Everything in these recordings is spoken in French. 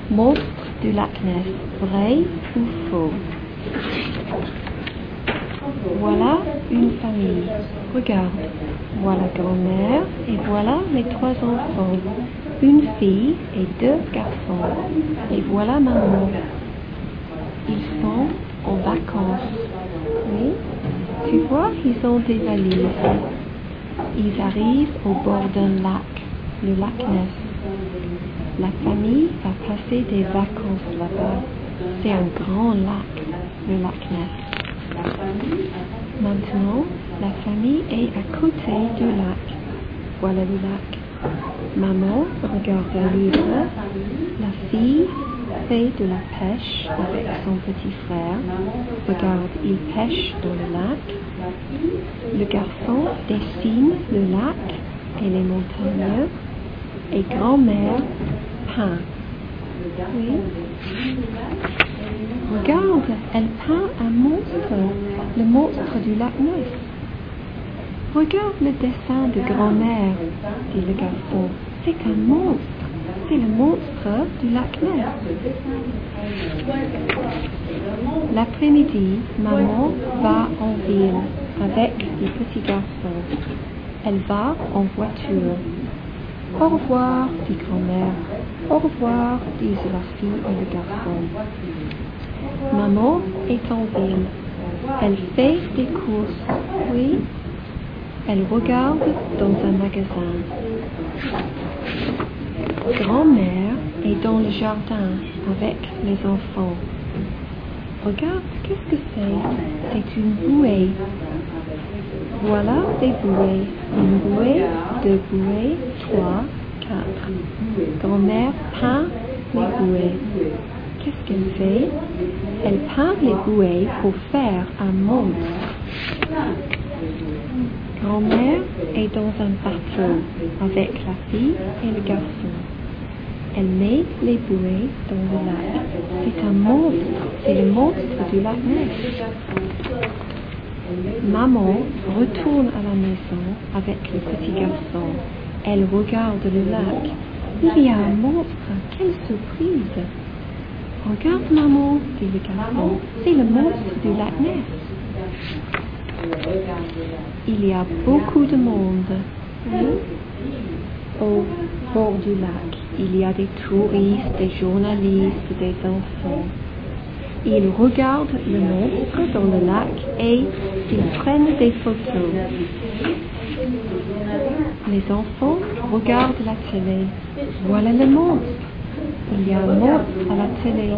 Monstre du lac Ness, vrai ou faux? Voilà une famille. Regarde. Voilà grand-mère et voilà les 3 enfants. Une fille et 2 garçons. Et voilà maman. Ils sont en vacances. Oui, tu vois, ils ont des valises. Ils arrivent au bord d'un lac, le lac Ness. La famille va passer des vacances là-bas. C'est un grand lac, le lac Ness. Maintenant, la famille est à côté du lac. Voilà le lac. Maman regarde un livre. La fille fait de la pêche avec son petit frère. Regarde, il pêche dans le lac. Le garçon dessine le lac et les montagnes. Et grand-mère peint. Oui. Regarde, elle peint un monstre, le monstre du lac Ness. Regarde le dessin de grand-mère, dit le garçon. C'est un monstre. C'est le monstre du lac Ness. L'après-midi, maman va en ville avec les petits garçons. Elle va en voiture. Au revoir, dit grand-mère. Au revoir, disent la fille et le garçon. Maman est en ville. Elle fait des courses. Oui. Elle regarde dans un magasin. Grand-mère est dans le jardin avec les enfants. Regarde, qu'est-ce que c'est? C'est une bouée. Voilà des bouées. Une bouée, 2 bouées, 3, 4. Grand-mère peint les bouées. Qu'est-ce qu'elle fait? Elle peint les bouées pour faire un monstre. Grand-mère est dans un bateau avec la fille et le garçon. Elle met les bouées dans le lac. C'est un monstre. C'est le monstre du lac Ness. Maman retourne à la maison avec le petit garçon. Elle regarde le lac. Il y a un monstre. Quelle surprise! Regarde maman, dit le garçon. C'est le monstre du lac Ness. Il y a beaucoup de monde. Oui. Au bord du lac, il y a des touristes, des journalistes, des enfants. Ils regardent le monstre dans le lac et ils prennent des photos. Les enfants regardent la télé. Voilà le monstre. Il y a un monstre à la télé.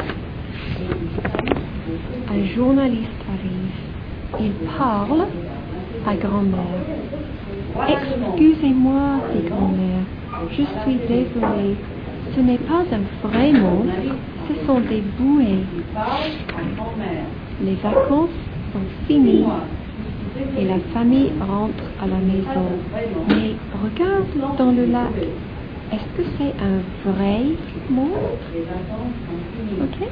Un journaliste arrive. Il parle à grand-mère. Excusez-moi, dit grand-mère. Je suis désolée. Ce n'est pas un vrai monstre. Ce sont des bouées. Les vacances sont finies et la famille rentre à la maison. Mais regarde dans le lac. Est-ce que c'est un vrai monstre? Ok.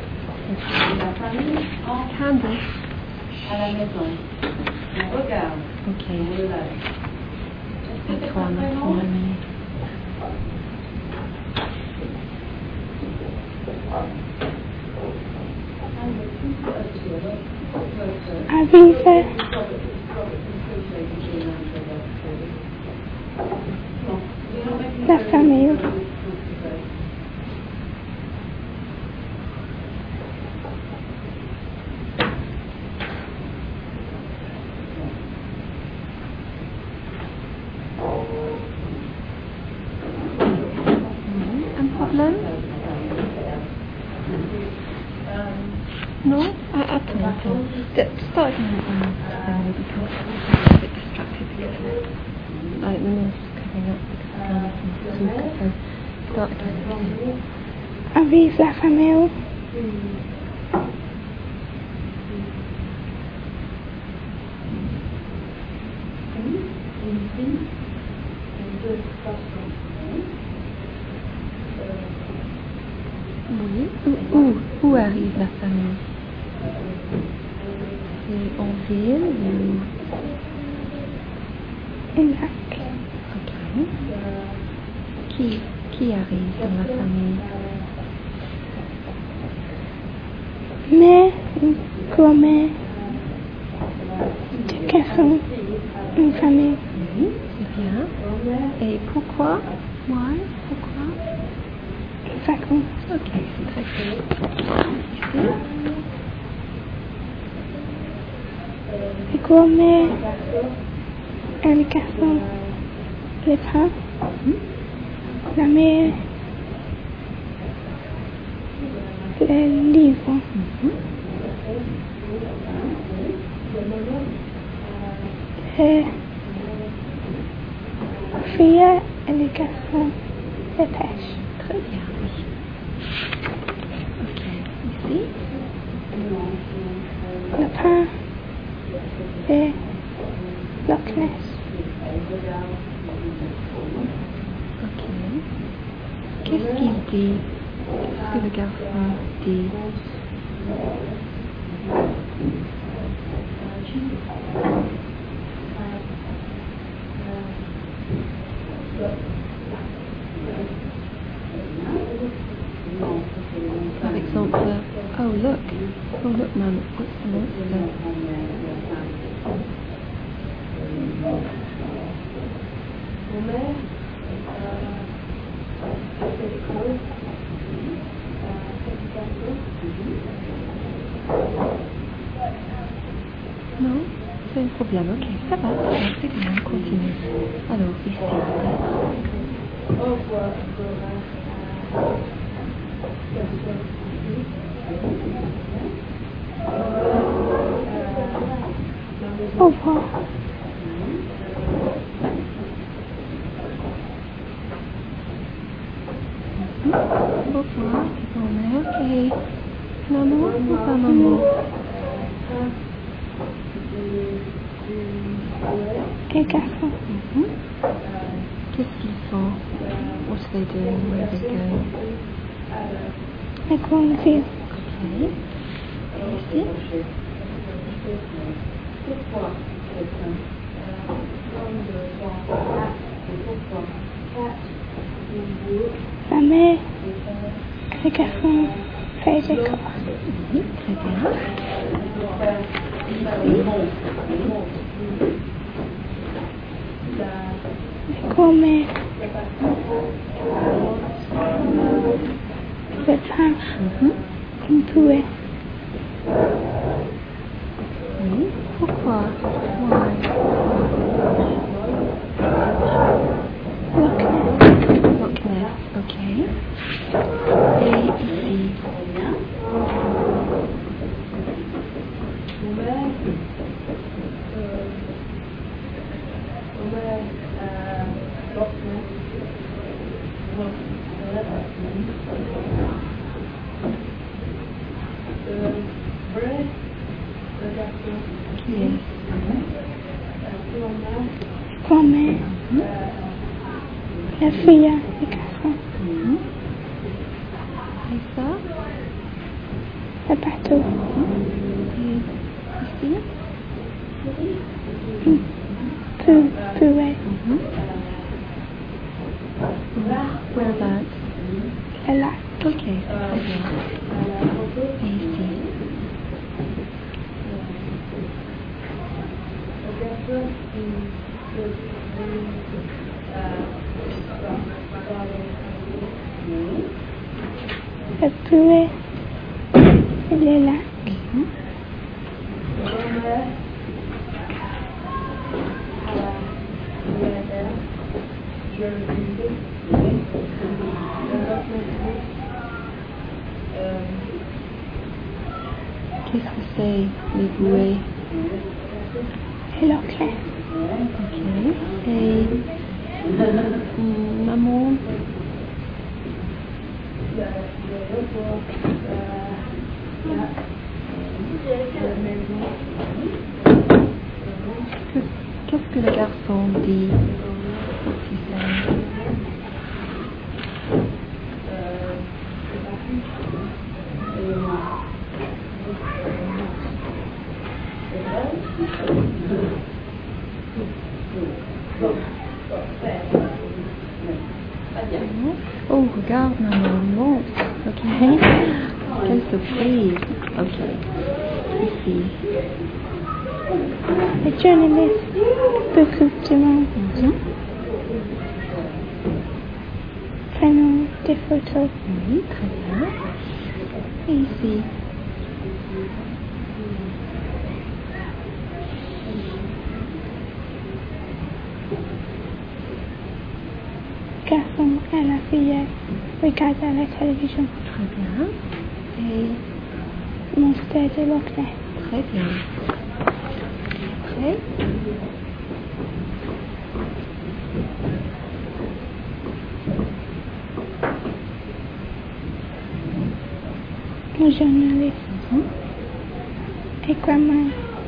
Candice. À la maison. On regarde. Ok. Dans le lac. À toi maintenant, Amie. Avise la famille. Un problème? No? Attends. Start again because I'm a bit distracted because the nurse is coming up because I'm making soup. So start again. Avise la famille. Oui. Où arrive la famille? C'est en ville ou... Un lac. Ok. Qui arrive dans la famille? mère, une grand-mère, deux garçons, une famille. Oui, c'est bien. Et pourquoi? Why? Pourquoi? Vacances. Ok, c'est très cool. Ici? Les grand-mères, un garçon, les parents, la mère, les livres, les filles et les garçons, les pêches. Très bien, oui. Ok, ici? Le pain et Loch Ness. Ok. Qu'est-ce qu'il dit? Qu'est-ce que le garçon dit? Par exemple, oh look, Mum, what's the monster? Non, c'est un problème. Ok, ça va, c'est bien, continue. Alors, ici, Au revoir. au revoir, grand-mère. Et maman ou pas maman? Les garçons, Qu'est-ce qu'ils font? What are they doing? Where are they going? les grandes villes, Okay. Et ici? la mère, les garçons, fait des courses. Oui, très bien. Les grand-mères, le pain, une poêle, Oui, pourquoi? Why? Loch Ness, Loch Ness, ok. Et ici? Qui est? grand-mère, la fille, les garçons, Et ça? le bateau, Et ici? poêle, Whereabouts? le lac, Ok, c'est très bien. Et ici? le poêle et le lac. Qu'est-ce que c'est, les bouées? Et Loch Ness, Ok. Et maman? Qu'est-ce que le garçon dit? What's he saying? Oh, regarde maman, monte. Ok. Quelle Surprise. Ok. Ici. Le journaliste, beaucoup de monde. Prenons des photos. Oui, très bien. Et ici. Garçon et la fillette regardent à la télévision. Très bien. Et Monster de Loch Ness. très bien. Prêt? Le journaliste et grand-mère.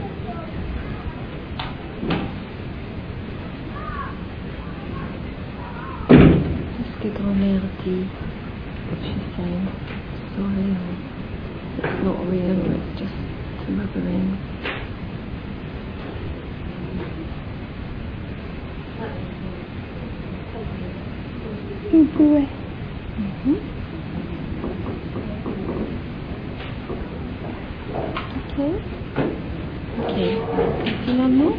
Qu'est-ce que grand-mère dit? What's she saying? Sorry. It's not real, it's just some rubber ring. Une bouée. Ok. Ok. Et finalement?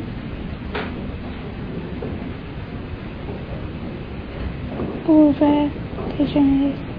Ouvert des journalistes.